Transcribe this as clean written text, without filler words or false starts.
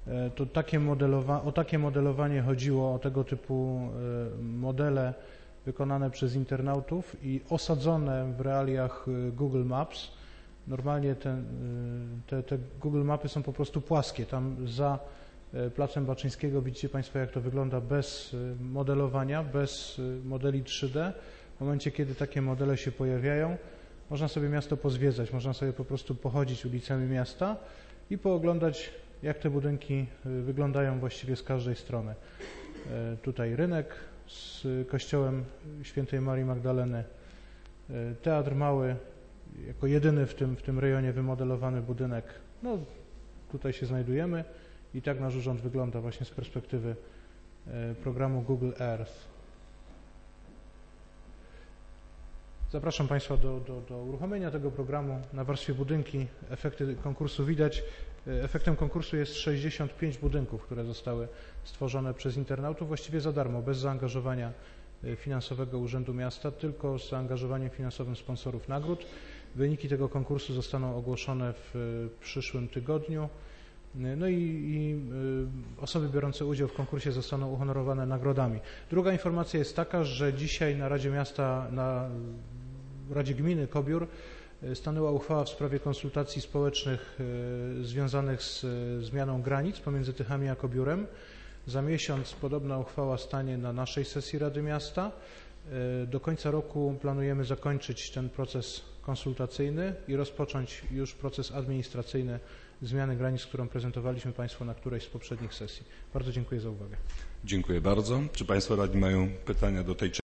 To o takie modelowanie chodziło, o tego typu modele wykonane przez internautów i osadzone w realiach Google Maps. Normalnie te Google Mapy są po prostu płaskie. Tam za Placem Baczyńskiego widzicie Państwo, jak to wygląda bez modelowania, bez modeli 3D. W momencie, kiedy takie modele się pojawiają, można sobie miasto pozwiedzać, można sobie po prostu pochodzić ulicami miasta i pooglądać, jak te budynki wyglądają właściwie z każdej strony. Tutaj rynek z kościołem Świętej Marii Magdaleny, Teatr Mały, jako jedyny w tym rejonie wymodelowany budynek. No, tutaj się znajdujemy i tak nasz urząd wygląda właśnie z perspektywy programu Google Earth. Zapraszam Państwa do uruchomienia tego programu. Na warstwie budynki efekty konkursu widać. Efektem konkursu jest 65 budynków, które zostały stworzone przez internautów właściwie za darmo, bez zaangażowania finansowego Urzędu Miasta, tylko z zaangażowaniem finansowym sponsorów nagród. Wyniki tego konkursu zostaną ogłoszone w przyszłym tygodniu. No i osoby biorące udział w konkursie zostaną uhonorowane nagrodami. Druga informacja jest taka, że dzisiaj na Radzie Miasta, na Radzie Gminy Kobiór stanęła uchwała w sprawie konsultacji społecznych związanych z zmianą granic pomiędzy Tychami a Kobiórem. Za miesiąc podobna uchwała stanie na naszej sesji Rady Miasta. Do końca roku planujemy zakończyć ten proces konsultacyjny i rozpocząć już proces administracyjny zmiany granic, którą prezentowaliśmy Państwu na którejś z poprzednich sesji. Bardzo dziękuję za uwagę. Dziękuję bardzo. Czy Państwo radni mają pytania do tej